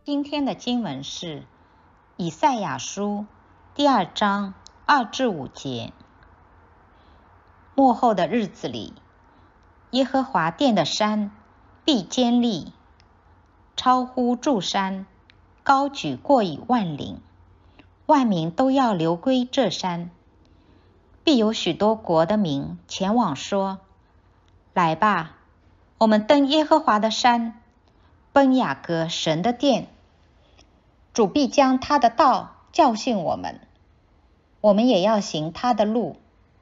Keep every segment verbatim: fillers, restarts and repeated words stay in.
今天的经文是以赛亚书第二章二至五节。末后的日子里，耶和华殿的山必坚立，超乎诸山，高举过以万岭，万民都要流归这山。必有许多国的民前往说：来吧，我们登耶和华的山，奔雅各神的殿。主必将他的道教训我们，我们也要行他的路。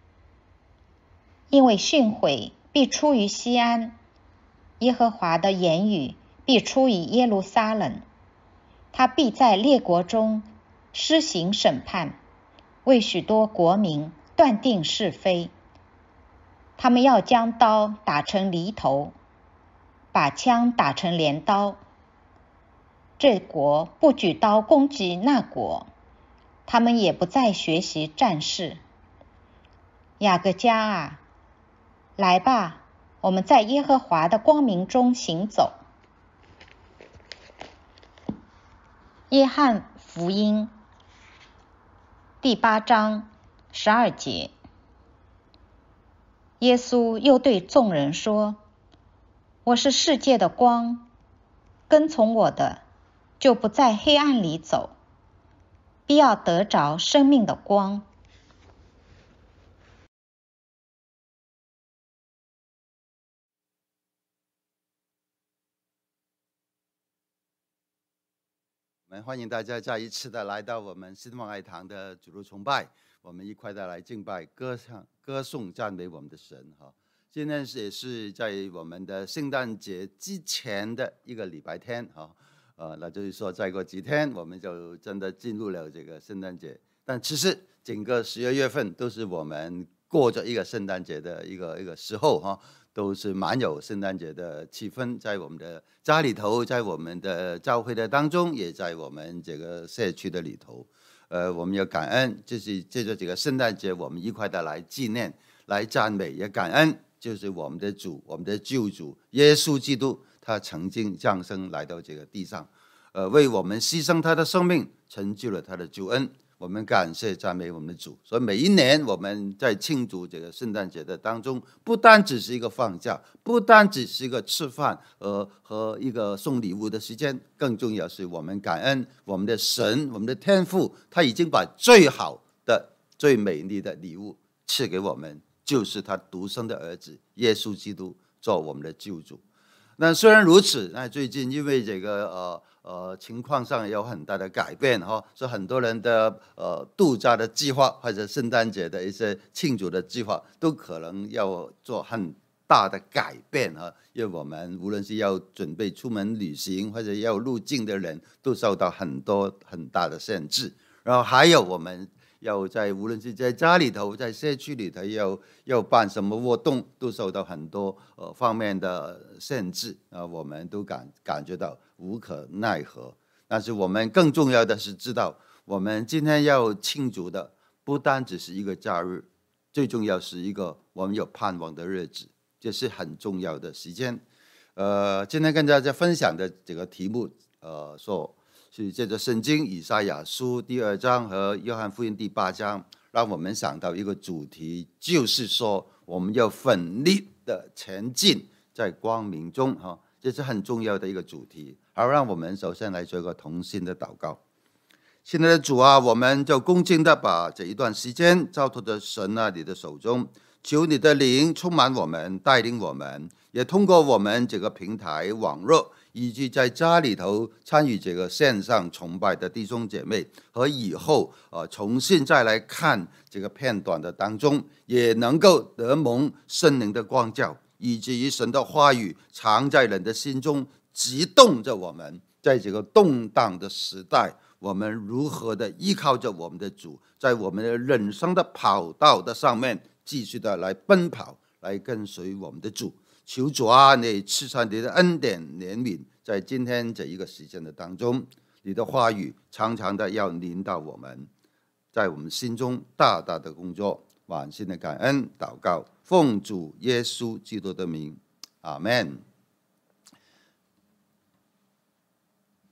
因为训诲必出于西安，耶和华的言语必出于耶路撒冷。他必在列国中施行审判，为许多国民断定是非。他们要将刀打成犁头，把枪打成镰刀。这国不举刀攻击那国，他们也不再学习战事。雅各家啊，来吧，我们在耶和华的光明中行走。约翰福音第八章十二节，耶稣又对众人说：我是世界的光，跟从我的，就不在黑暗里走，必要得着生命的光。 我们欢迎大家再一次的来到我们新望爱堂的主日崇拜，我们一块的来敬拜、歌唱、歌颂、赞美我们的神哈。今天也是在我们的圣诞节之前的一个礼拜天哈，呃，那就是说再过几天我们就真的进入了这个圣诞节。但其实整个十二月份都是我们过着一个圣诞节的一个一个时候哈。都是蛮有圣诞节的气氛，在我们的家里头，在我们的教会的当中，也在我们这个社区的里头。呃，我们要感恩，就是借着这个圣诞节，我们一块的来纪念、来赞美，也感恩，就是我们的主、我们的救主耶稣基督，他曾经降生来到这个地上，呃，为我们牺牲他的生命，成就了他的救恩。我们感谢赞美我们的主，所以每一年我们在庆祝这个圣诞节的当中，不单只是一个放假，不单只是一个吃饭和和一个送礼物的时间，更重要是我们感恩我们的神，我们的天父，他已经把最好的、最美丽的礼物赐给我们，就是他独生的儿子耶稣基督做我们的救主。那虽然如此，那最近因为这个呃呃情况上有很大的改变哈，所以很多人的呃度假的计划或者圣诞节的一些庆祝的计划都可能要做很大的改变哈，因为我们无论是要准备出门旅行或者要入境的人都受到很多很大的限制，然后还有我们要在无论是在家里头，在社区里头要要办什么活动，都受到很多呃方面的限制啊，我们都感感觉到无可奈何。但是我们更重要的是知道，我们今天要庆祝的不单只是一个假日，最重要是一个我们有盼望的日子，这是很重要的时间。呃，今天跟大家分享的这个题目，呃，说。是借着圣经以赛亚书第二章和约翰福音第八章，让我们想到一个主题，就是说我们要奋力的前进在光明中哈，这是很重要的一个主题。好，让我们首先来做一个同心的祷告。现在的主啊，我们就恭敬的把这一段时间交托在神啊你的手中，求你的灵充满我们，带领我们，也通过我们这个平台网络以及在家里头参与这个线上崇拜的弟兄姐妹，和以后呃重新再来看这个片段的当中，也能够得蒙圣灵的光照，以至于神的话语藏在人的心中，激动着我们，在这个动荡的时代，我们如何的依靠着我们的主，在我们的人生的跑道的上面继续的来奔跑，来跟随我们的主。求主啊，你赐下你的恩典怜悯，在今天这一个时间的当中，你的话语常常的要领导我们，在我们心中大大的工作。满心的感恩祷告，奉主耶稣基督的名，阿们。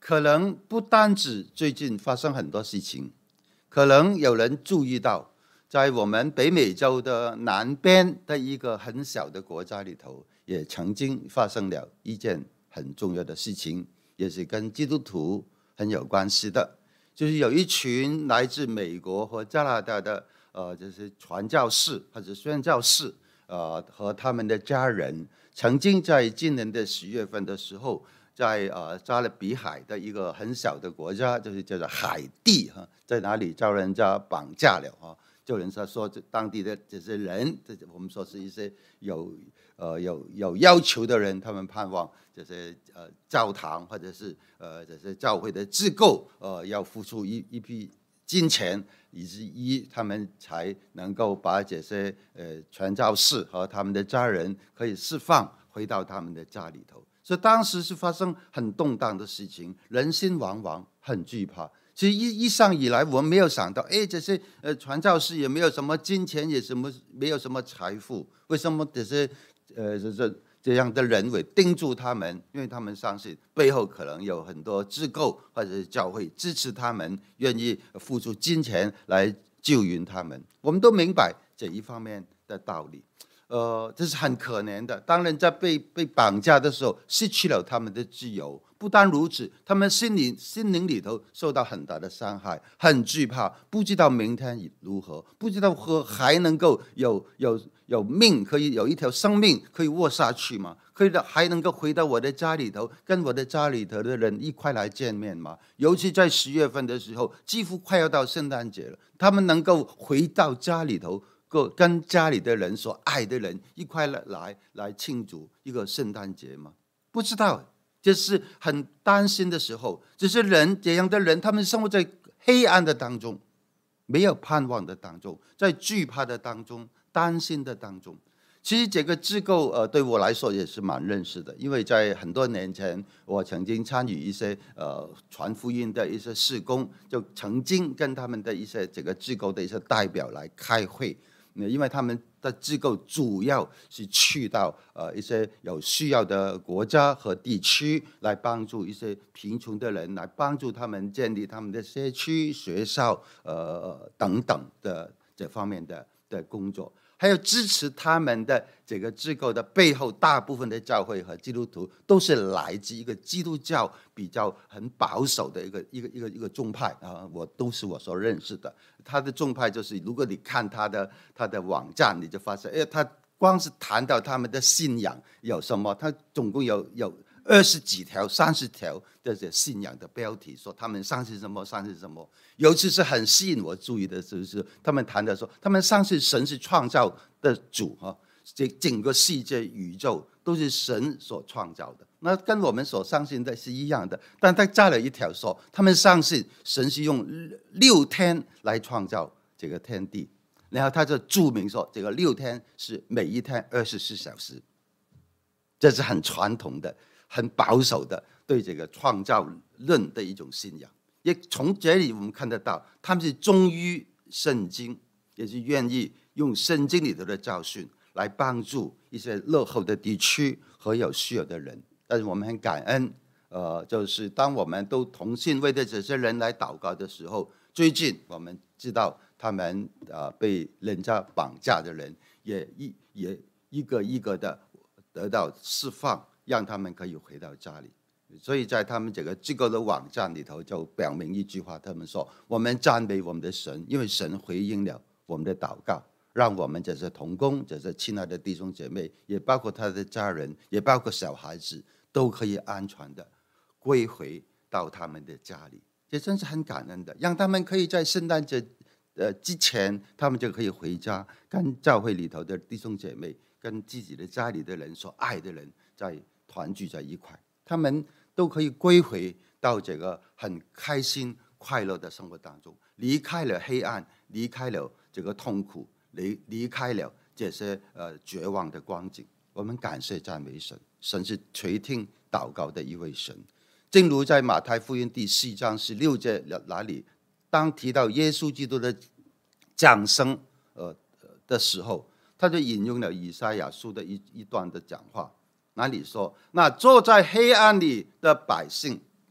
可能不单止最近发生很多事情，可能有人注意到，在我们北美洲的南边的一个很小的国家里头，也曾经发生了一件很重要的事情，也是跟基督徒很有关系的，就是有一群来自美国和加拿大的呃，就是传教士或者宣教士，呃，和他们的家人，曾经在今年的十月份的时候，在呃加勒比海的一个很小的国家，就是叫做海地哈，在哪里遭人家绑架了哈？就人家说，当地的这些人，这我们说是一些有呃有有要求的人，他们盼望这些呃教堂或者是呃这些教会的机构，呃要付出一一批金钱，以及一他们才能够把这些呃传教士和他们的家人可以释放回到他们的家里头。所以当时是发生很动荡的事情，人心惶惶，很惧怕。其实一一上以来，我们没有想到，哎，这些呃传教士也没有什么金钱，也什么没有什么财富，为什么这些呃这这这样的人会盯住他们？因为他们相信背后可能有很多机构或者是教会支持他们，愿意付出金钱来救援他们。我们都明白这一方面的道理。呃，这是很可怜的。当人在被被绑架的时候，失去了他们的自由。不但如此，他们心里心灵里头受到很大的伤害，很惧怕，不知道明天如何，不知道和还能够有有有命可以有一条生命可以活下去吗？可以还能够回到我的家里头，跟我的家里头的人一块来见面吗？尤其在十月份的时候，几乎快要到圣诞节了，他们能够回到家里头，跟家里的人所爱的人一块来来庆祝一个圣诞节吗？不知道，这是很担心的时候。这些人这样的人，他们生活在黑暗的当中，没有盼望的当中，在惧怕的当中，担心的当中。其实这个机构呃对我来说也是蛮认识的，因为在很多年前，我曾经参与一些呃传福音的一些事工，就曾经跟他们的一些这个机构的一些代表来开会。因为他们的机构主要是去到呃一些有需要的国家和地区，来帮助一些贫穷的人，来帮助他们建立他们的社区、学校呃等等的这方面的的工作。还有支持他们的这个机构的背后，大部分的教会和基督徒都是来自一个基督教比较很保守的一个一个一个一个宗派啊，我都是我所认识的。他的宗派就是，如果你看他的他的网站，你就发现，哎，他光是谈到他们的信仰有什么，他总共有有二十几条、三十条的这信仰的标题，说他们相信什么，相信什么。尤其是很吸引我注意的，就是他们谈的说，他们相信神是创造的主哈，这整个世界宇宙都是神所创造的，那跟我们所相信的是一样的。但他加了一条说，他们相信神是用六天来创造这个天地，然后他就注明说，这个六天是每一天二十四小时，这是很传统的、很保守的对这个创造论的一种信仰。也从这里我们看得到，他们是忠于圣经，也是愿意用圣经里头的教训来帮助一些落后的地区和有需要的人。但是我们很感恩，呃，就是当我们都同心为着这些人来祷告的时候，最近我们知道他们呃被人家绑架的人也一也一个一个的得到释放，让他们可以回到家里。所以在他们这个机构的网站里头就表明一句话，他们说，我们赞美我们的神，因为神回应了我们的祷告，让我们这些同工、这些亲爱的弟兄姐妹，也包括他的家人，也包括小孩子，都可以安全的归回到他们的家里。这真是很感恩的，让他们可以在圣诞节呃之前，他们就可以回家，跟教会里头的弟兄姐妹，跟自己的家里的人所爱的人在团聚在一块，他们都可以归回到这个很开心快乐的生活当中，离开了黑暗，离开了这个痛苦，离离开了这些呃绝望的光景。我们感谢赞美神，神是垂听祷告的一位神。正如在马太福音第四章十六节那里，当提到耶稣基督的降生呃的时候，他就引用了以赛亚书的一一段的讲话。那里说，那坐在黑暗里的百姓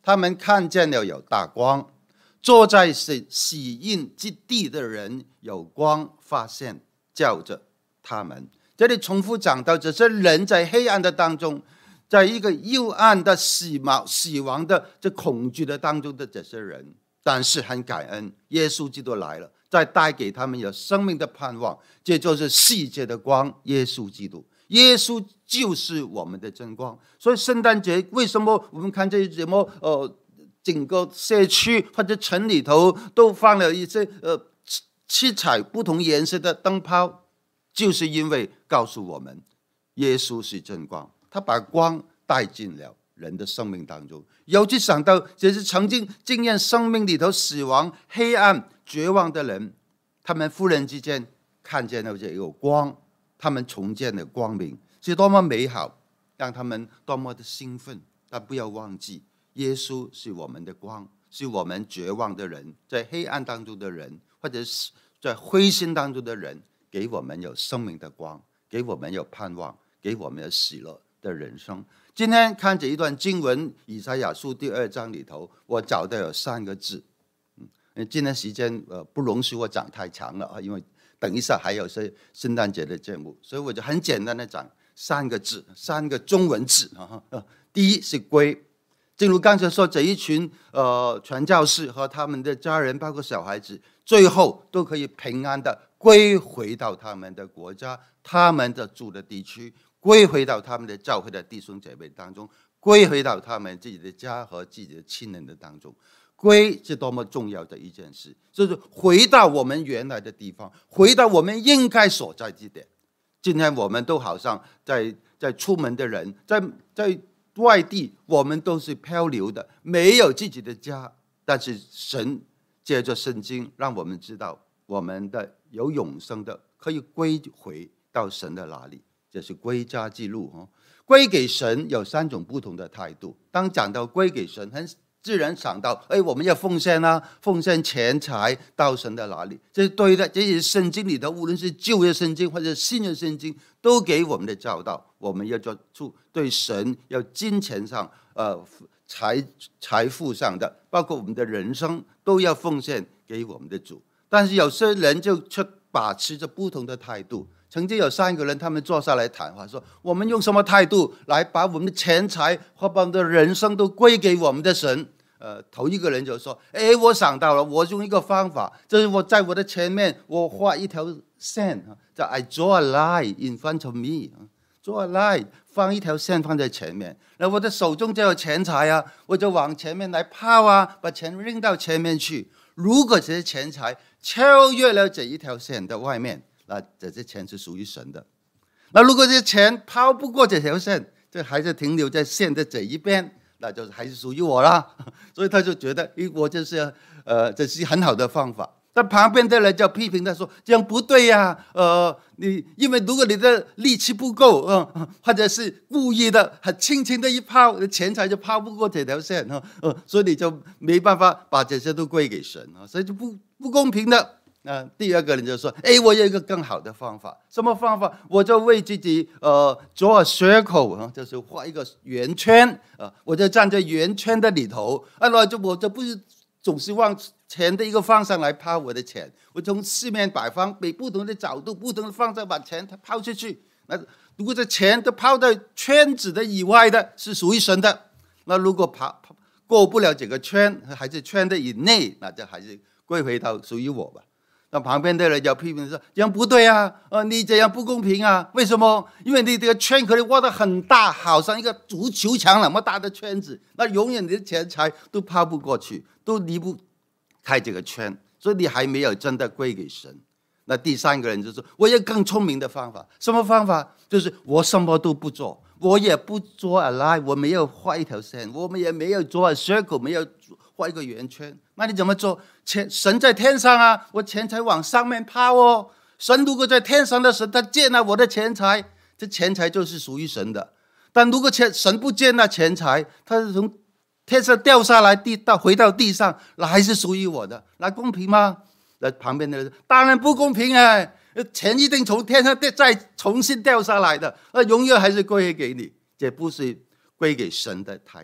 他们看见了有大光，坐在喜喜印之地的人有光发现，照着他们。这里重复讲到，这些人在黑暗的当中，在一个幽暗的死亡、死亡的这恐惧的当中的这些人，但是很感恩，耶稣基督来了，再带给他们有生命的盼望，这就是世界的光，耶稣基督。耶稣就是我们的真光。所以圣诞节为什么我们看这些节目，呃，整个社区或者城里头都放了一些呃七彩不同颜色的灯泡，就是因为告诉我们，耶稣是真光，他把光带进了人的生命当中。尤其想到这是曾经经验生命里头死亡、黑暗、绝望的人，他们忽然之间看见了这个光，他们重见了光明，是多么美好，让他们多么的兴奋。但不要忘记，耶稣是我们的光，是我们绝望的人，在黑暗当中的人，或者是在灰心当中的人，给我们有生命的光，给我们有盼望，给我们有喜乐的人生。今天看这一段经文，以赛亚书第二章里头，我找到有三个字。嗯，今天时间呃不容许我讲太长了啊，因为等一下还有些圣诞节的节目，所以我就很简单的讲三个字，三个中文字啊。第一是归，正如刚才说，这一群呃传教士和他们的家人，包括小孩子，最后都可以平安的归回到他们的国家、他们的住的地区，归回到他们的教会的弟兄姐妹当中，归回到他们自己的家和自己的亲人的当中。归是多么重要的一件事，就是回到我们原来的地方，回到我们应该所在之点。今天我们都好像在在出门的人，在在外地，我们都是漂流的，没有自己的家。但是神借着圣经让我们知道，我们的有永生的，可以归回到神的哪里，这是归家之路。归给神有三种不同的态度。当讲到归给神，很自然想到，哎，我们要奉献啊，奉献钱财到神的哪里？这是对的。这些圣经里头，无论是旧约圣经或者新约圣经，都给我们的教导，我们要做出对神要金钱上、呃财财富上的，包括我们的人生，都要奉献给我们的主。但是有些人就却把持着不同的态度。曾经有三个人，他们坐下来谈话，说我们用什么态度来把我们的钱财和把我们的人生都归给我们的神？呃，头一个人就说：“哎，我想到了，我用一个方法，就是我在我的前面，我画一条线，叫 I draw a line in front of me， draw a line， 放一条线放在前面，然后我的手中就有钱财啊，我就往前面来抛啊，把钱扔到前面去。如果这些钱财超越了这一条线的外面，那这些钱是属于神的。那如果这些钱抛不过这条线，这还是停留在线的这一边，那就是还是属于我啦。所以他就觉得，诶，我就是呃，这是很好的方法。但旁边的人就批评他说：“这样不对呀、啊，呃，你因为如果你的力气不够，嗯、呃，或者是故意的，很轻轻的一抛，钱财就抛不过这条线，哈、呃，所以你就没办法把这些都归给神啊，所以就不不公平的。”那、呃、第二个人就说：“哎，我有一个更好的方法，什么方法？我就为自己呃做 a circle 啊，就是画一个圆圈啊、呃，我就站在圆圈的里头，啊，那就我就不是总是往钱的一个方向来抛我的钱，我从四面八方，每不同的角度、不同的方向把钱抛出去。那如果这钱都抛到圈子的以外的，是属于神的；那如果抛过不了这个圈，还是圈的以内，那就还是归回到属于我吧。”那旁边的人就批评说：“这样不对啊，呃，你这样不公平啊！为什么？因为你这个圈可以挖得很大，好像一个足球场那么大的圈子，那永远你的钱财都抛不过去，都离不开这个圈，所以你还没有真的归给神。”那第三个人就说：“我有更聪明的方法，什么方法？就是我什么都不做，我也不做 a line， 我没有画一条线，我们也没有做 a circle， 没有画一个圆圈。那你怎么做？钱神在天上啊，我钱财往上面抛哦。神如果在天上的神，他接纳我的钱财，这钱财就是属于神的。但如果钱神不接纳钱财，他是从天上掉下来地到回到地上，那还是属于我的，那公平吗？”那旁边的人说：“当然不公平啊！钱一定从天上再重新掉下来的，那永远还是归给你，这不是归给神的态度。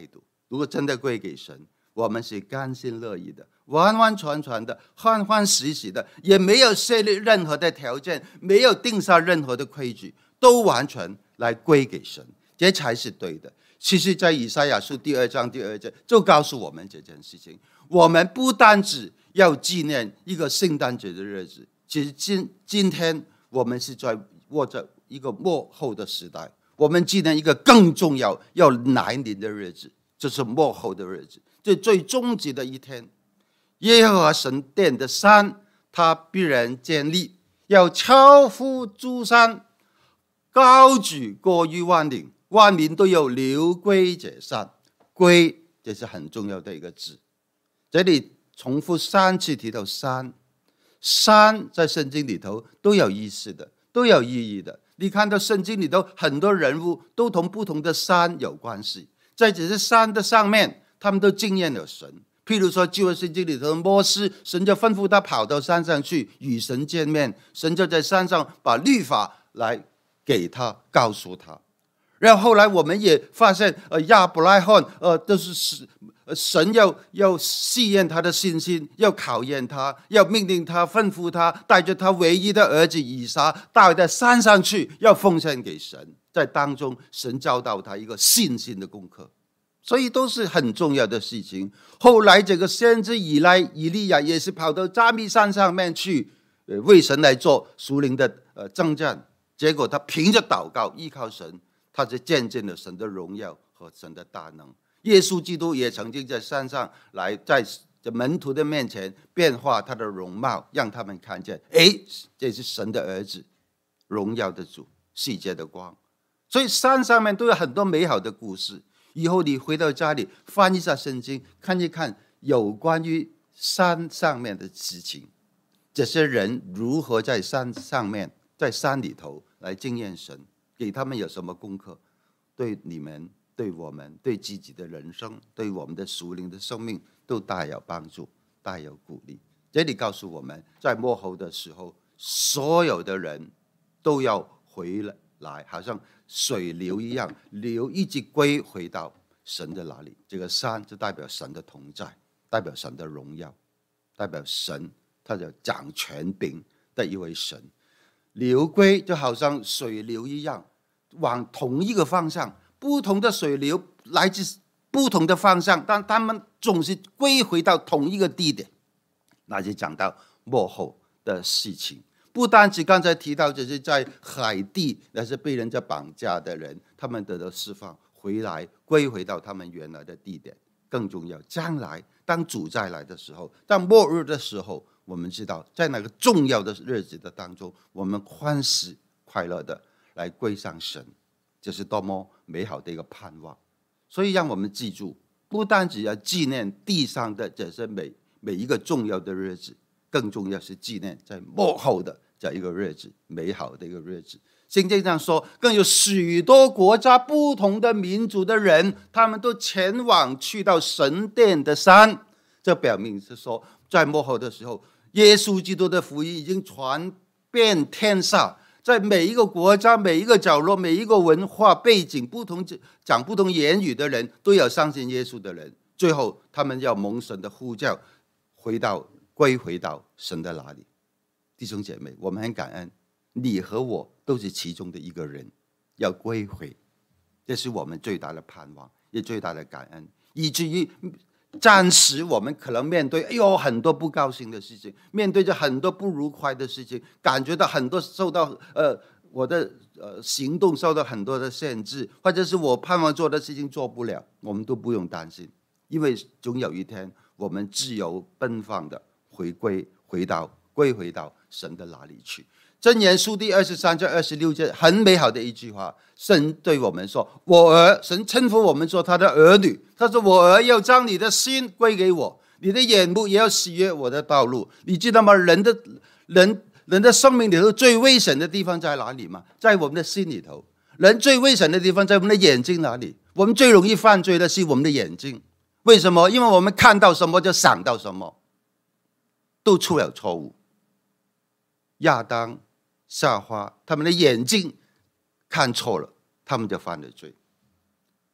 如果真的归给神，我们是甘心乐意的，完完全全的，欢欢喜喜的，也没有设立任何的条件，没有定下任何的规矩，都完全来归给神，这才是对的。其实在以赛亚书第二章第二节就告诉我们这件事情，我们不单只要纪念一个圣诞节的日子，其实今今天我们是在握着一个末后的时代，我们纪念一个更重要要来临的日子，就是末后的日子，这最终极的一天。耶和华神殿的山，他必然建立，要超乎诸山，高举过于万岭，万民都有流归这山。归，这是很重要的一个字，这里重复三次提到山。山在圣经里头都有意思的，都有意义的。你看到圣经里头很多人物都同不同的山有关系，在这些山的上面，他们都经验了神。譬如说旧约圣经里头的摩西，神就吩咐他跑到山上去与神见面，神就在山上把律法来给他，告诉他。然后后来我们也发现，呃，亚伯拉罕，呃，都是神要要试验他的信心，要考验他，要命令他，吩咐他，带着他唯一的儿子以撒带到山上去，要奉献给神。在当中，神教导他一个信心的功课，所以都是很重要的事情。后来这个先知以来以利亚也是跑到迦密山上面去，呃，为神来做属灵的呃征战，结果他凭着祷告依靠神，他就见证了神的荣耀和神的大能。耶稣基督也曾经在山上来，在门徒的面前变化他的容貌，让他们看见，哎，这是神的儿子，荣耀的主，世界的光。所以山上面都有很多美好的故事。以后你回到家里翻一下圣经，看一看有关于山上面的事情，这些人如何在山上面，在山里头来经验神，给他们有什么功课，对你们，对我们，对自己的人生，对我们的属灵的生命都大有帮助，大有鼓励。这里告诉我们，在末后的时候，所有的人都要回来，好像水流一样，流一直归回到神的哪里。这个山就代表神的同在，代表神的荣耀，代表神他就掌权柄的一位神。流归就好像水流一样，往同一个方向，不同的水流来自不同的方向，但他们总是归回到同一个地点。那就讲到末后的事情，不单只刚才提到这些在海地那些被人家绑架的人，他们得到释放回来，归回到他们原来的地点。更重要，将来当主再来的时候，当末日的时候，我们知道在那个重要的日子的当中，我们欢喜快乐的来归向神，这是多么美好的一个盼望。所以让我们记住，不单只要纪念地上的这些每每一个重要的日子，更重要是纪念在末后的这一个日子，美好的一个日子。圣经上说，更有许多国家不同的民族的人，他们都前往去到神殿的山。这表明是说，在末后的时候，耶稣基督的福音已经传遍天下，在每一个国家、每一个角落、每一个文化背景、不同讲不同言语的人，都有相信耶稣的人。最后，他们要蒙神的呼叫，回到归回到神的哪里？弟兄姐妹，我们很感恩，你和我都是其中的一个人，要归回，这是我们最大的盼望，也最大的感恩。以至于暂时我们可能面对哎呦很多不高兴的事情，面对着很多不愉快的事情，感觉到很多受到呃我的呃行动受到很多的限制，或者是我盼望做的事情做不了，我们都不用担心，因为总有一天我们自由奔放的回归回到归回到神的哪里去。箴言书第二十三章二十六节很美好的一句话，神对我们说，我儿，神称呼我们做他的儿女，他说，我儿，要将你的心归给我，你的眼目也要喜悦我的道路。你知道吗？人的人人的生命里头最危险的地方在哪里吗？在我们的心里头。人最危险的地方在我们的眼睛哪里？我们最容易犯罪的是我们的眼睛。为什么？因为我们看到什么就想到什么，都出了错误。亚当夏娃他们的眼睛看错了，他们就犯了罪。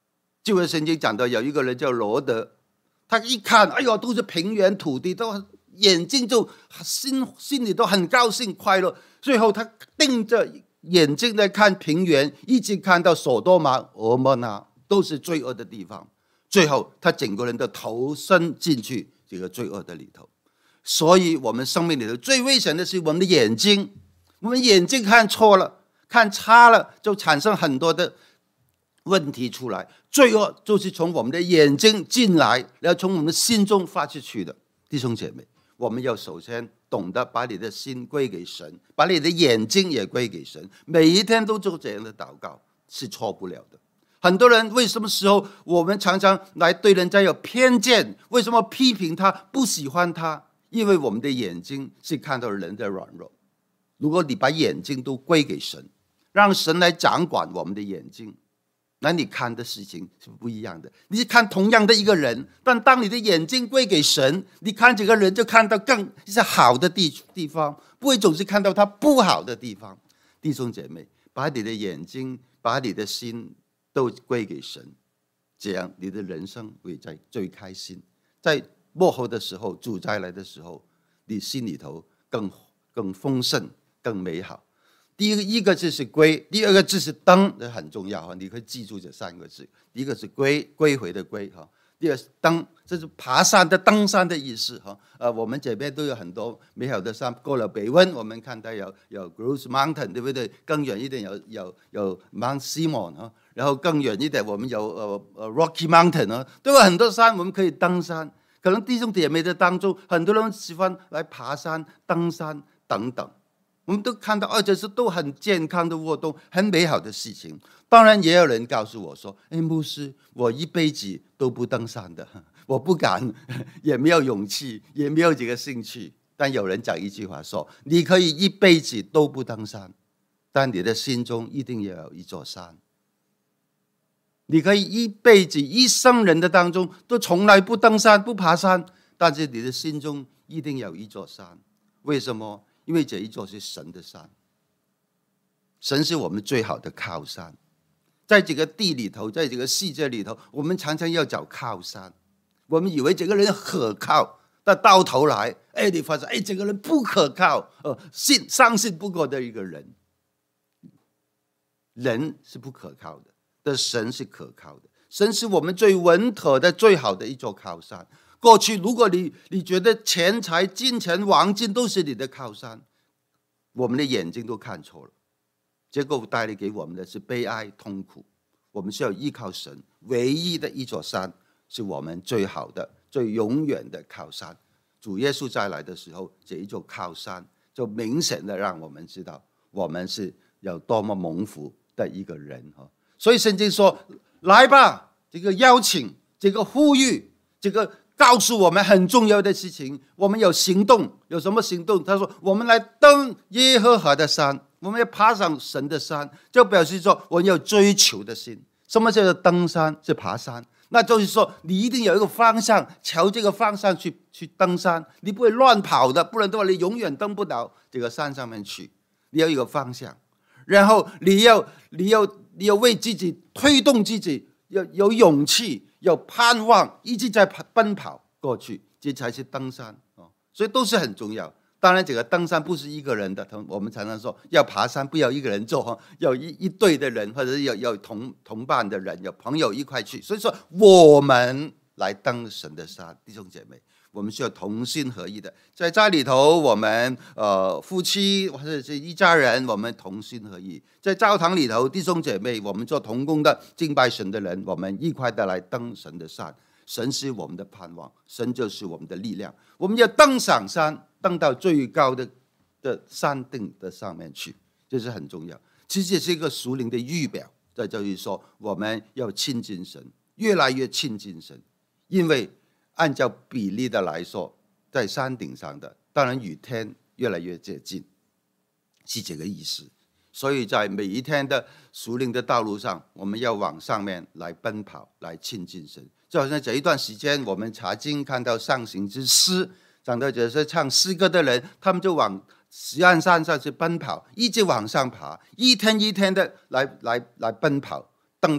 旧约圣经讲到有一个人叫罗德，他一看，哎呦，都是平原土地，都眼睛就心心里都很高兴快乐。最后他盯着眼睛在看平原，一直看到索多玛、俄摩拉都是罪恶的地方。最后他整个人都投身进去这个罪恶的里头。所以我们生命里头最危险的是我们的眼睛，我们眼睛看错了，看差了，就产生很多的问题出来。罪恶就是从我们的眼睛进来，然后从我们的心中发出去的。弟兄姐妹，我们要首先懂得把你的心归给神，把你的眼睛也归给神，每一天都做这样的祷告，是错不了的。很多人为什么时候我们常常来对人家有偏见，为什么批评他，不喜欢他？因为我们的眼睛是看到人的软弱。如果你把眼睛都归给神，让神来掌管我们的眼睛，那你看的事情是不一样的。你看同样的一个人，但当你的眼睛归给神，你看这个人就看到更是好的 地, 地方，不会总是看到他不好的地方。弟兄姐妹，把你的眼睛把你的心都归给神，这样你的人生会在最开心。在末后的时候，主再来的时候，你心里头更更丰盛更美好。第一个一个字是归，第二个字是登，这很重要，你可以记住这三个字。第一个是归，归回的归，第二是登，这是爬山的登山的意思。呃，我们这边都有很多美好的山，过了北温，我们看到有有 Grouse Mountain， 对不对？更远一点有有有 Mount Simon， 然后更远一点我们有呃 Rocky Mountain， 都有很多山我们可以登山。可能弟兄姐妹的当中，很多人喜欢来爬山、登山等等，我们都看到，而且是都很健康的活动，很美好的事情。当然，也有人告诉我说：“哎，牧师，我一辈子都不登山的，我不敢，也没有勇气，也没有这个兴趣。”但有人讲一句话说：“你可以一辈子都不登山，但你的心中一定要有一座山。”你可以一辈子一生人的当中都从来不登山不爬山，但是你的心中一定有一座山。为什么？因为这一座是神的山，神是我们最好的靠山。在这个地里头，在这个世界里头，我们常常要找靠山。我们以为这个人可靠，但到头来，哎，你发现，哎，这个人不可靠，呃，信相信不过的一个人。人是不可靠的，但神是可靠的。神是我们最稳妥的、最好的一座靠山。过去，如果你你觉得钱财、金钱、黄金都是你的靠山，我们的眼睛都看错了，结果带来给我们的是悲哀、痛苦。我们需要依靠神，唯一的一座山是我们最好的、最永远的靠山。主耶稣再来的时候，这一座靠山就明显的让我们知道，我们是有多么蒙福的一个人。所以圣经说：“来吧！”这个邀请，这个呼吁，这个告诉我们很重要的事情。我们有行动，有什么行动？他说：“我们来登耶和华的山。”我们要爬上神的山，就表示说我们有追求的心。什么叫做登山？是爬山。那就是说，你一定有一个方向，朝这个方向去去登山，你不会乱跑的，不然的话，你永远登不到这个山上面去。你要有一个方向，然后你要你要你要为自己推动自己，要有勇气，有盼望，一直在奔跑过去，这才是登山。所以都是很重要。当然，这个登山不是一个人的，我们常常说要爬山不要一个人做，要一一队的人，或者有有同同伴的人，有朋友一块去。所以说，我们来登神的山，弟兄姐妹，我们需要同心合意的，在家里头，我们呃夫妻或者是一家人，我们同心合意；在教堂里头，弟兄姐妹，我们做同工的敬拜神的人，我们一块的来登神的山。神是我们的盼望，神就是我们的力量。我们要登上山，登到最高的的山顶的上面去，这是很重要。其实也是一个属灵的预表，在这里说，我们要亲近神，越来越亲近神。因为按照比例的来说，在山顶上的，当然与天越来越接近，是这个意思。所以在每一天的属灵的道路上，我们要往上面来奔跑，来亲近神。就好像这一段时间，我们查经看到上行之诗，讲到这些唱诗歌的人，他们就往锡安山上去奔跑，一直往上爬，一天一天的来来来奔跑，登到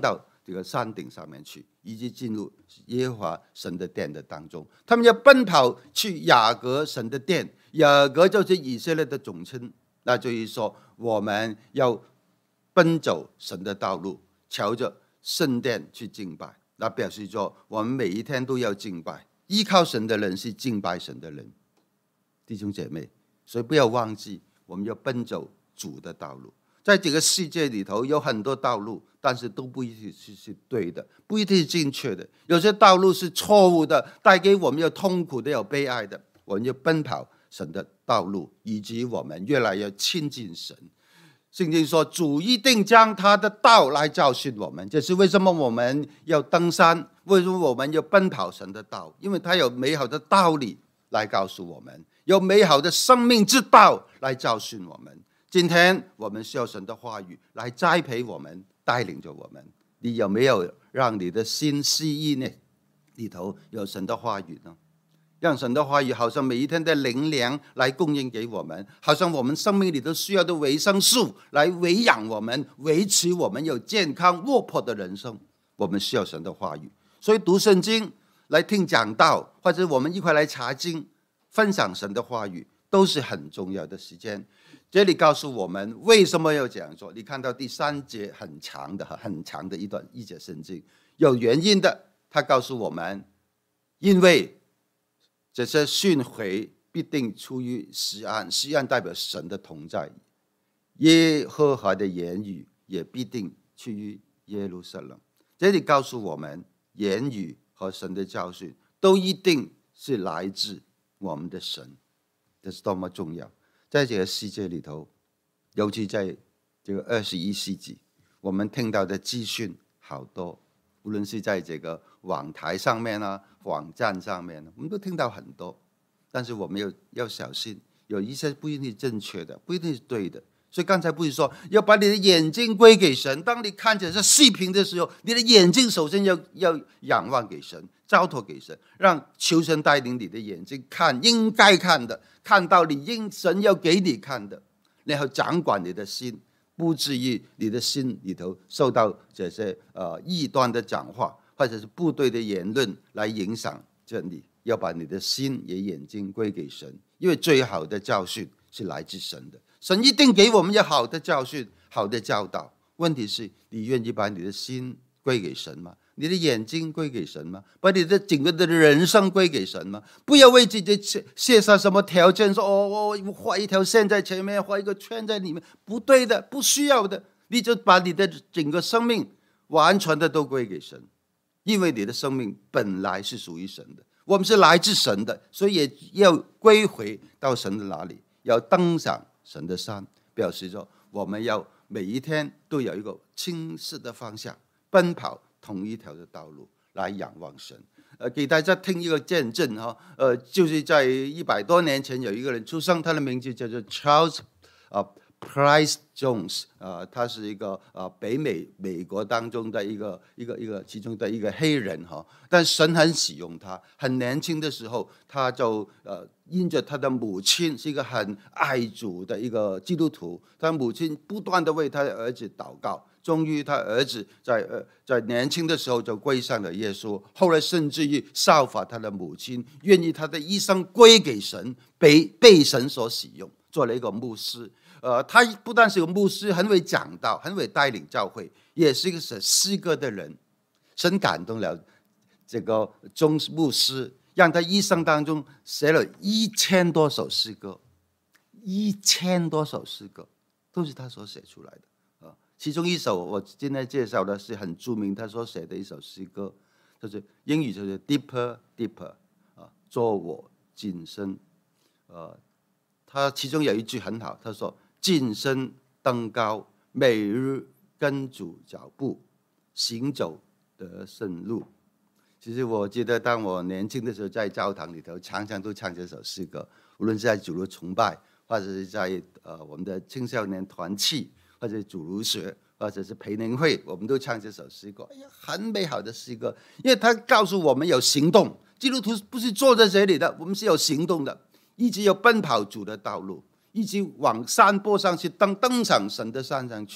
这个山顶上面去，以及进入耶和华神的殿的当中。他们要奔跑去雅各神的殿，雅各就是以色列的总称，那就是说我们要奔走神的道路，朝着圣殿去敬拜。那表示说我们每一天都要敬拜，依靠神的人是敬拜神的人，弟兄姐妹，所以不要忘记我们要奔走主的道路。在这个世界里头有很多道路，但是都不一定是对的，不一定是正确的，有些道路是错误的，带给我们有痛苦的，有悲哀的。我们要奔跑神的道路，以及我们越来越亲近神。圣经说主一定将他的道来教训我们，这是为什么我们要登山，为什么我们要奔跑神的道，因为他有美好的道理来告诉我们，有美好的生命之道来教训我们。今天我们需要神的话语来栽培我们，带领着我们。你有没有让你的心思意呢里头有神的话语呢？让神的话语好像每一天的灵粮来供应给我们，好像我们生命里头需要的维生素来喂养我们，维持我们有健康活泼的人生。我们需要神的话语，所以读圣经，来听讲道，或者我们一块来查经，分享神的话语，都是很重要的时间。这里告诉我们为什么要这样做。你看到第三节很长的很长的一段一节圣经，有原因的。他告诉我们，因为这些训诲必定出于西安，西安代表神的同在，耶和华的言语也必定出于耶路撒冷。这里告诉我们，言语和神的教训都一定是来自我们的神，这是多么重要。在这个世界里头，尤其在这个二十一世纪，我们听到的资讯好多，无论是在这个网台上面啊，网站上面，我们都听到很多，但是我们要要小心，有一些不一定是正确的，不一定是对的。所以刚才不是说要把你的眼睛归给神，当你看着这视频的时候，你的眼睛首先要要仰望给神，交托给神，让求神带领你的眼睛看应该看的，看到你应神要给你看的，然后掌管你的心，不至于你的心里头受到这些呃异端的讲话，或者是不对的言论来影响着你。要把你的心也眼睛归给神，因为最好的教训是来自神的。神一定给我们有好的教训，好的教导。问题是你愿意把你的心归给神吗？你的眼睛归给神吗？把你的整个的人生归给神吗？不要为自己设下什么条件，说哦，我画一条线在前面，画一个圈在里面，不对的，不需要的。你就把你的整个生命完全的都归给神，因为你的生命本来是属于神的，我们是来自神的，所以也要归回到神的哪里，要登上神的山，表示说我们要每一天都有一个清晰的方向，奔跑同一条的道路来仰望神。呃，给大家听一个见证哈，呃，就是在一百多年前有一个人出生，他的名字叫做 Charles 啊、呃、Price Jones 啊、呃，他是一个呃北美美国当中的一个一个一个其中的一个黑人哈，但神很喜用他，很年轻的时候他就呃因着他的母亲是一个很爱主的一个基督徒，他母亲不断的为他的儿子祷告，终于他儿子在呃在年轻的时候就归向了耶稣，后来甚至于效法他的母亲，愿意他的一生归给神，被被神所使用，做了一个牧师。呃，他不但是个牧师，很会讲道，很会带领教会，也是一个写诗歌的人。神感动了这个钟牧师，让他一生当中写了一千多首诗歌，一千多首诗歌都是他所写出来的。其中一首我今天介绍的是很著名，他所写的一首诗歌，就是英语就是 Deeper Deeper 啊，做我今生。呃，他其中有一句很好，他说晋升登高，每日跟主脚步，行走得胜路。其实我记得当我年轻的时候，在教堂里头常常都唱这首诗歌，无论是在主日崇拜，或者是在呃我们的青少年团契，或者主日学，或者是培灵会，我们都唱这首诗歌。哎呀，很美好的诗歌，因为它告诉我们有行动。基督徒不是坐在这里的，我们是有行动的，一直有奔跑主的道路，一直往山坡上去登登上神的山上去，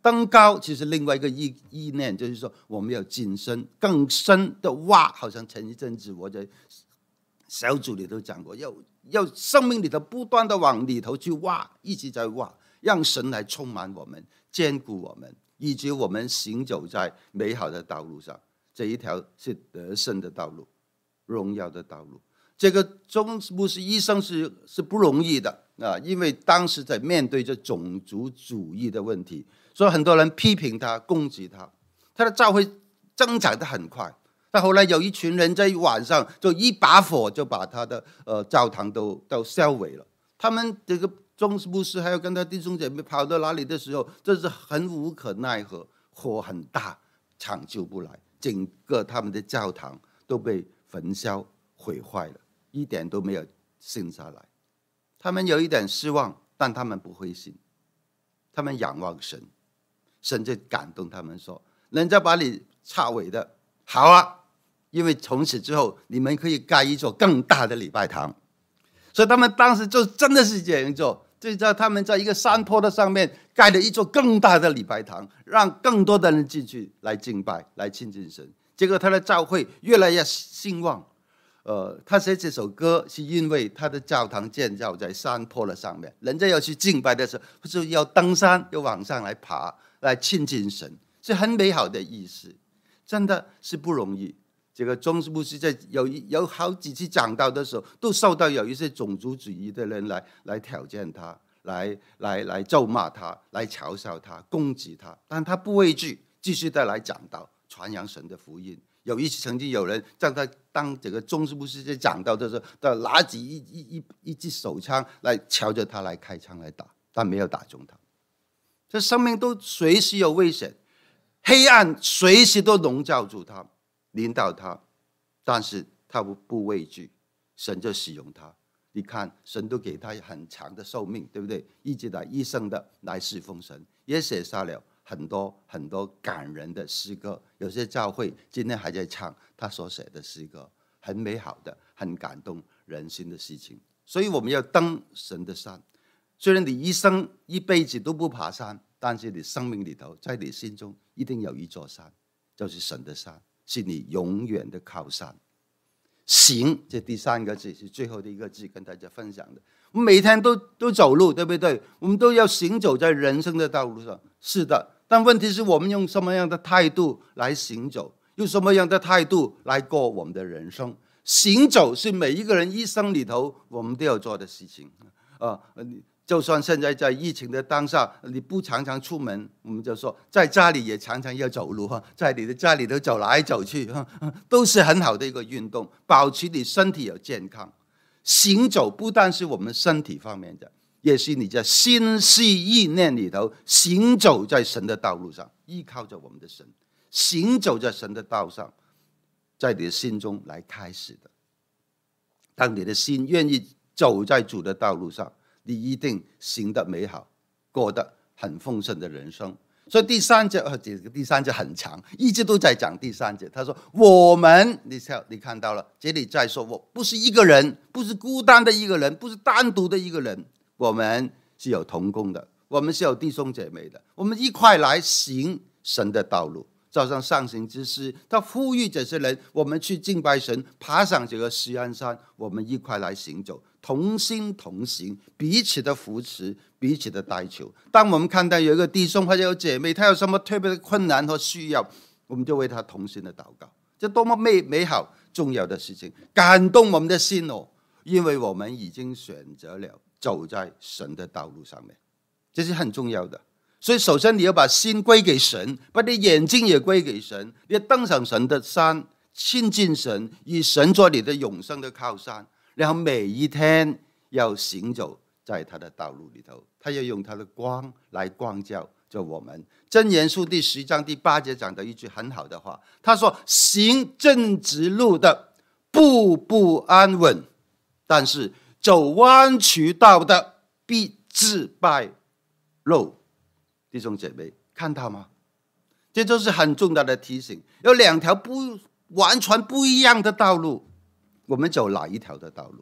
登高其实另外一个意意念就是说，我们要谨慎更深的挖，好像前一阵子我在小组里头讲过，要要生命里头不断的往里头去挖，一直在挖，让神来充满我们，坚固我们，以及我们行走在美好的道路上。这一条是得胜的道路，荣耀的道路。这个钟牧师医生是是不容易的啊，因为当时在面对着种族主义的问题，所以很多人批评他、攻击他，他的教会增长得很快。但后来有一群人在晚上就一把火就把他的呃教堂都都烧毁了。他们这个钟牧师还有跟他弟兄姐妹跑到哪里的时候，这是很无可奈何，火很大，抢救不来，整个他们的教堂都被焚烧毁坏了，一点都没有剩下来。他们有一点失望，但他们不灰心，他们仰望神，神就感动他们说：人家把你拆毁的好啊，因为从此之后你们可以盖一座更大的礼拜堂。所以他们当时就真的是这样做，就在他们在一个山坡的上面盖了一座更大的礼拜堂，让更多的人进去来敬拜，来亲近神。结果他的教会越来越兴旺。呃，他写这首歌是因为他的教堂建造在山坡的上面，人家要去敬拜的时候，就要登山，要往上来爬，来亲近神，是很美好的意思，真的是不容易。这个钟牧师在有有好几次讲道的时候，都受到有一些种族主义的人来来挑战他，来来来咒骂他，来嘲笑他，攻击他，但他不畏惧，继续的来讲道，传扬神的福音。有一次曾经有人在他当这个钟牧师在讲道的时候，他拿起一一一一支手枪来朝着他来开枪来打，但没有打中他。这生命都随时有危险，黑暗随时都笼罩住他，领导他，但是他不不畏惧，神就使用他。你看，神都给他很长的寿命，对不对？一直来一生的来侍奉神，也写下了很多很多感人的诗歌。有些教会今天还在唱他所写的诗歌，很美好的，很感动人心的事情。所以我们要登神的山。虽然你一生一辈子都不爬山，但是你生命里头，在你心中一定有一座山，就是神的山，是你永远的靠山。行，这第三个字是最后的一个字，跟大家分享的。我们每天都都走路，对不对？我们都要行走在人生的道路上，是的。但问题是我们用什么样的态度来行走，用什么样的态度来过我们的人生。行走是每一个人一生里头我们都要做的事情。呃就算现在在疫情的当下，你不常常出门，我们就说在家里也常常要走路，在你的家里头走来走去，都是很好的一个运动，保持你身体有健康。行走不但是我们身体方面的，也是你在心思意念里头行走在神的道路上，依靠着我们的神，行走在神的道上，在你的心中来开始的。当你的心愿意走在主的道路上，你一定行得美好，过得很丰盛的人生。所以第三节，呃，这个第三节很长，一直都在讲第三节。他说：“我们，你看，你看到了，这里在说，我不是一个人，不是孤单的一个人，不是单独的一个人，我们是有同工的，我们是有弟兄姐妹的，我们一块来行神的道路。”早上上行之诗，他呼吁这些人，我们去敬拜神，爬上这个锡安山，我们一块来行走，同心同行，彼此的扶持，彼此的代求。当我们看到有一个弟兄或者有姐妹，他有什么特别的困难和需要，我们就为他同心的祷告，这多么美美好重要的事情，感动我们的心哦！因为我们已经选择了走在神的道路上面，这是很重要的。所以首先你要把心归给神，把你眼睛也归给神，你要登上神的山，亲近神，以神做你的永生的靠山，然后每一天要行走在他的道路里头，他要用他的光来光照着我们。箴言书第十章第八节讲的一句很好的话，他说：行正直路的步步安稳，但是走弯曲道的必自败露。弟兄姐妹，看到吗？这就是很重要的提醒。有两条不完全不一样的道路，我们走哪一条的道路？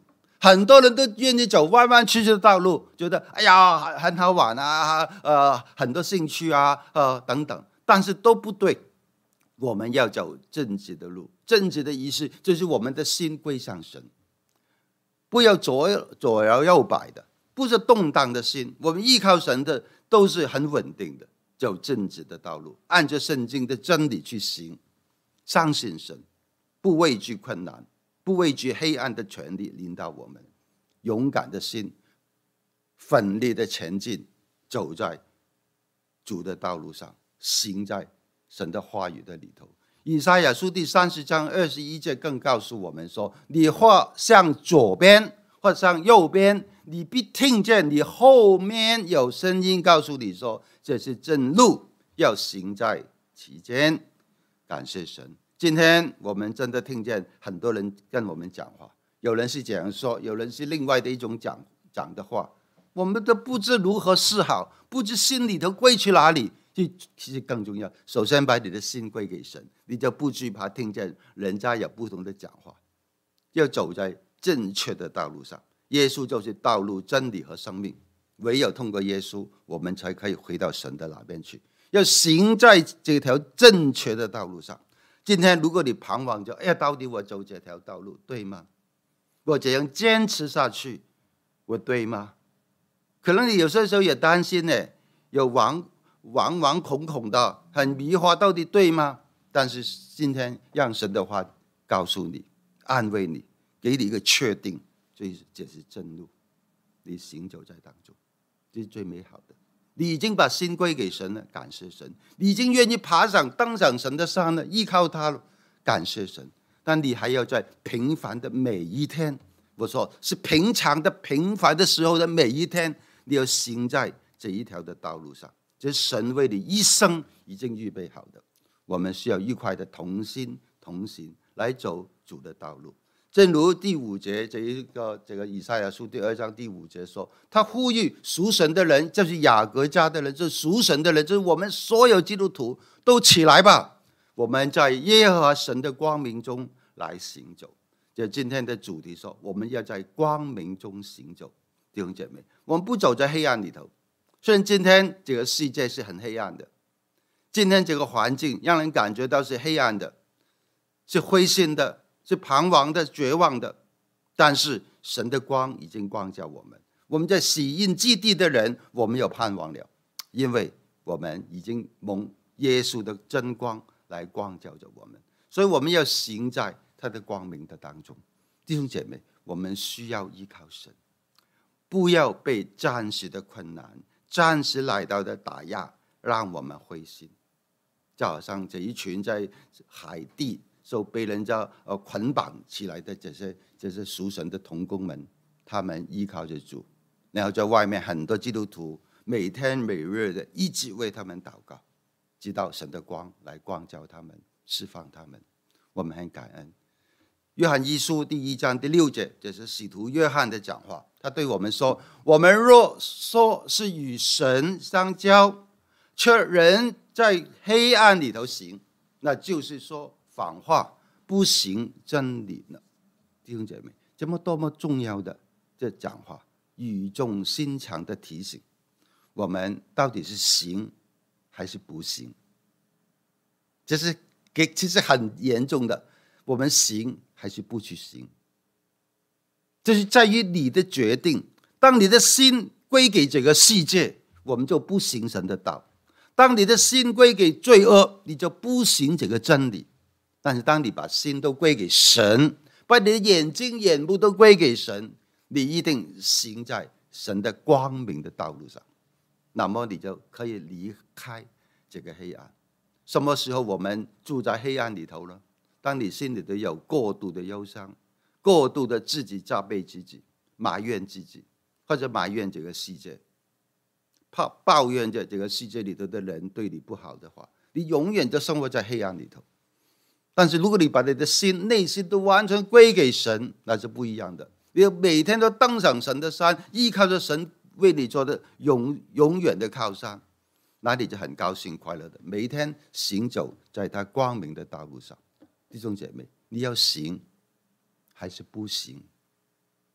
很多人都愿意走弯弯曲曲的道路，觉得哎呀很好玩啊，呃，很多兴趣啊，呃等等，但是都不对。我们要走正直的路，正直的意思就是我们的心归向神，不要左左摇右摆的，不是动荡的心。我们依靠神的都是很稳定的，走正直的道路，按着圣经的真理去行，相信神，不畏惧困难，不畏惧黑暗的权力领导我们，勇敢的心，奋力的前进，走在主的道路上，行在神的话语的里头。以赛亚书第三十章二十一节更告诉我们说，你或向左边或向右边，你必听见你后面有声音告诉你说，这是正路，要行在其间。感谢神，今天我们真的听见很多人跟我们讲话，有人是这样说，有人是另外的一种讲讲的话，我们都不知如何是好，不知心里头归去哪里。其实更重要，首先把你的心归给神，你就不惧怕听见人家有不同的讲话，要走在正确的道路上。耶稣就是道路、真理和生命，唯有通过耶稣，我们才可以回到神的那边去。要行在这条正确的道路上。今天如果你彷徨着，哎呀，到底我走这条道路对吗？我这样坚持下去，我对吗？可能你有些时候也担心呢，有惶惶惶恐恐的，很迷惑，到底对吗？但是今天让神的话告诉你，安慰你，给你一个确定，这是正路，你行走在当中，这是最美好的。你已经把心归给神了，感谢神；你已经愿意爬上登上神的山了，依靠他了，感谢神。但你还要在平凡的每一天，我说是平常的平凡的时候的每一天，你要行在这一条的道路上。这是神为你一生已经预备好的，我们需要愉快的同心同行来走主的道路。正如第五节这一个这个以赛亚书第二章第五节说，他呼吁属神的人，就是雅各家的人，就是属神的人，就是我们所有基督徒都起来吧，我们在耶和华神的光明中来行走。就今天的主题说，我们要在光明中行走。弟兄姐妹，我们不走在黑暗里头。虽然今天这个世界是很黑暗的，今天这个环境让人感觉到是黑暗的，是灰心的，是彷徨的，绝望的，但是神的光已经光照我们。我们在喜印基地的人，我们有盼望了，因为我们已经蒙耶稣的真光来光照着我们，所以我们要行在他的光明的当中。弟兄姐妹，我们需要依靠神，不要被暂时的困难、暂时来到的打压让我们灰心。就好像这一群在海地受被人家呃捆绑起来的这些这些属神的同工们，他们依靠着主，然后在外面很多基督徒每天每日的一直为他们祷告，直到神的光来光照他们，释放他们。我们很感恩。约翰一书第一章第六节，这是使徒约翰的讲话，他对我们说，我们若说是与神相交，却人在黑暗里头行，那就是说谎话，不行真理了。弟兄姐妹，这么多么重要的这讲话，语重心长的提醒我们，到底是行还是不行？这是其实很严重的，我们行还是不去行，这是在于你的决定。当你的心归给这个世界，我们就不行神的道；当你的心归给罪恶，你就不行这个真理。但是当你把心都归给神，把你的眼睛眼目都归给神，你一定行在神的光明的道路上，那么你就可以离开这个黑暗。什么时候我们住在黑暗里头呢？当你心里头有过度的忧伤，过度的自己责备自己，埋怨自己，或者埋怨这个世界，抱怨着这个世界里头的人对你不好的话，你永远都生活在黑暗里头。但是如果你把你的心内心都完全归给神，那是不一样的。你每天都登上神的山，依靠着神为你做的 永, 永远的靠山，那你就很高兴快乐的每一天行走在他光明的道路上。弟兄姐妹，你要行还是不行？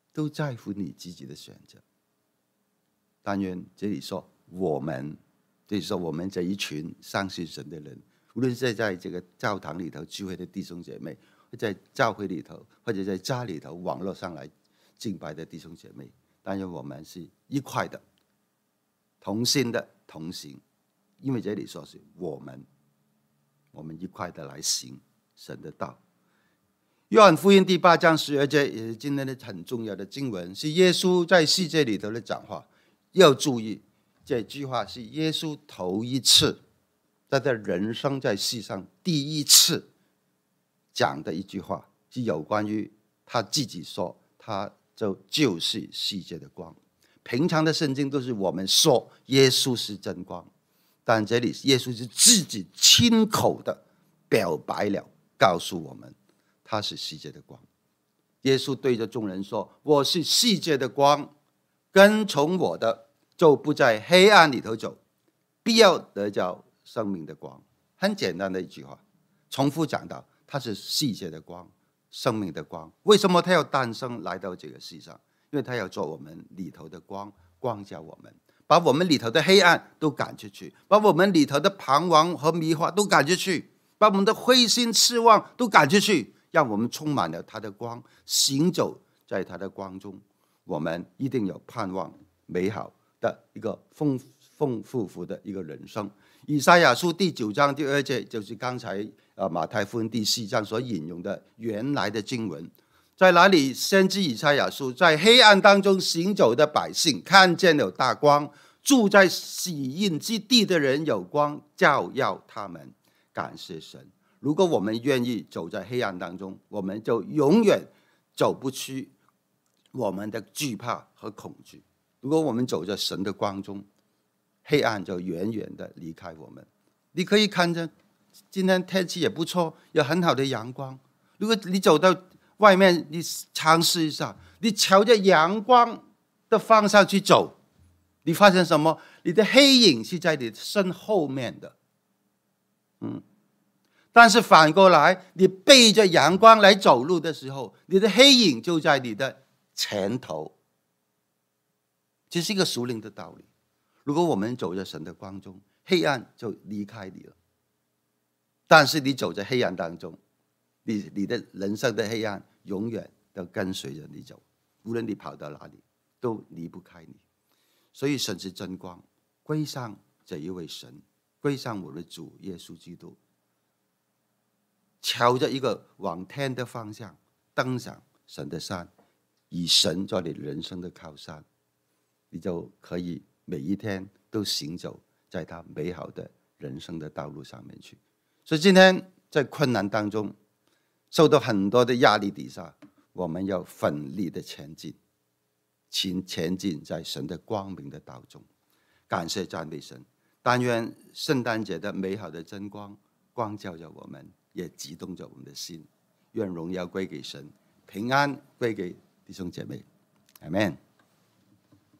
都在乎你自己的选择。但愿这里说我们，这里说我们这一群相信神的人，无论是在这个教堂里头聚会的弟兄姐妹，或在教会里头，或者在家里头网络上来敬拜的弟兄姐妹，但愿我们是一块的，同心的同行。因为这里说是我们，我们一块的来行神的道。约翰福音第八章十二节也是今天的很重要的经文，是耶稣在世界里头的讲话。要注意，这句话是耶稣头一次在他人生在世上第一次讲的一句话，是有关于他自己说他就就是世界的光。平常的圣经都是我们说耶稣是真光，但这里耶稣是自己亲口的表白了，告诉我们他是世界的光。耶稣对着众人说，我是世界的光，跟从我的就不在黑暗里头走，必要得着生命的光。很简单的一句话，重复讲到他是世界的光，生命的光。为什么他要诞生来到这个世上？因为他要做我们里头的光，光照我们，把我们里头的黑暗都赶出去，把我们里头的彷徨和迷惑都赶出去，把我们的灰心失望都赶出去，让我们充满了他的光，行走在他的光中，我们一定有盼望美好的一个丰丰富富的一个人生。以赛亚书第九章第二节就是刚才马太福音第四章所引用的原来的经文，在哪里？先知以赛亚书，在黑暗当中行走的百姓看见了大光，住在喜荫之地的人有光照耀他们。感谢神，如果我们愿意走在黑暗当中，我们就永远走不出我们的惧怕和恐惧。如果我们走在神的光中，黑暗就远远的离开我们。你可以看着今天天气也不错，有很好的阳光。如果你走到外面，你尝试一下，你朝着阳光的方向去走，你发现什么？你的黑影是在你身后面的，嗯。但是反过来，你背着阳光来走路的时候，你的黑影就在你的前头。这是一个属灵的道理。如果我们走在神的光中，黑暗就离开你了。但是你走在黑暗当中，你你的人生的黑暗永远都跟随着你走，无论你跑到哪里，都离不开你。所以神是真光，归上这一位神，归上我的主耶稣基督，朝着一个往天的方向登上神的山，以神做你人生的靠山，你就可以每一天都行走在他美好的人生的道路上面去。所以今天在困难当中，受到很多的压力底下，我们要奋力的前进，前进在神的光明的道中。感谢赞美神，但愿圣诞节的美好的真光光照着我们，也激动着我们的心。愿荣耀归给神，平安归给弟兄姐妹。阿们。